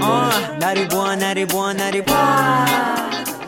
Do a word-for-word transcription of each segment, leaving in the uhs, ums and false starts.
uh, 나를 봐 나를 봐 나를 봐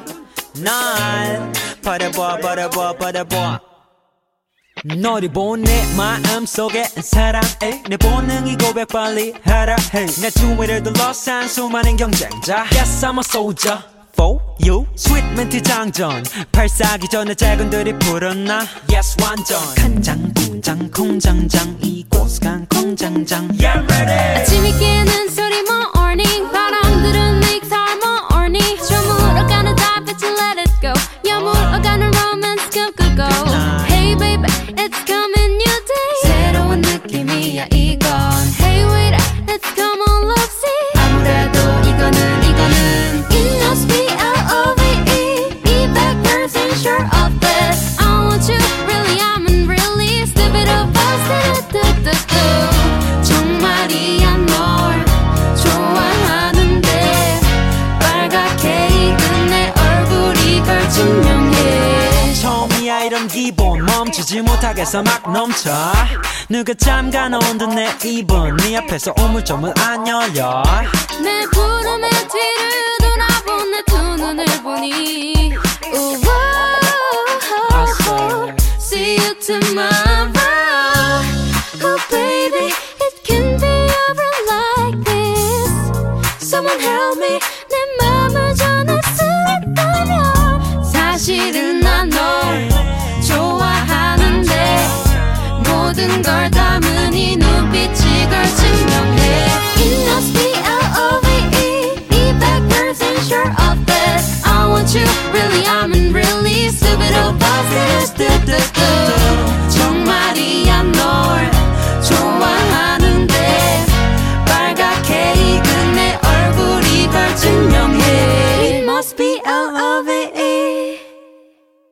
날 바라봐 바라봐 바라봐 너를 본 내 마음속에 사랑해 내 본능이 고백 빨리 하라 해 내 주위를 둘러싼 수많은 경쟁자 Yes I'm a soldier for you 스윗 멘트 장전 발사기 전에 작은들이 불었나 Yes 완전 간장 공장 공장장 이곳 간 공장장 Yeah ready 아침이 깨는 소리 morning 바람들은 믹스할 morning 저 물어가는 달빛을 let it go 야 물어가는 romance 꿈꾸고 Hey baby it's coming new day 새로운 느낌이야 이건 Hey wait let's come on love see 아무래도 이거는 이거는 It must be L-O-V-E be back person sure of this I want you really I'm in really stupid of us do-do-do-do 정말이야 널 좋아하는데 빨갛게 익은 내 얼굴이 그걸 증명해 처음이야 이런 기분 멈추지 못하겠어 막 넘쳐 누가 잠가놓은 듯 내 입은 네 앞에서 우물쭈물 안 열려 내 부름의 뒤를 돌아본 내 두 눈을 보니 우와 See you tomorrow Oh baby it can be over like this Someone help me 내 맘을 전할 수 있다면 사실은 난 널 좋아하는데 모든 걸 담은 이 눈빛이 그걸 증명해 It must be L-O-V-E be back person sure of this I want you really I'm in really stupid of us do-do-do 정말이야 널 좋아하는데 빨갛게 익은 내 얼굴이 그걸 증명해 It must be L-O-V-E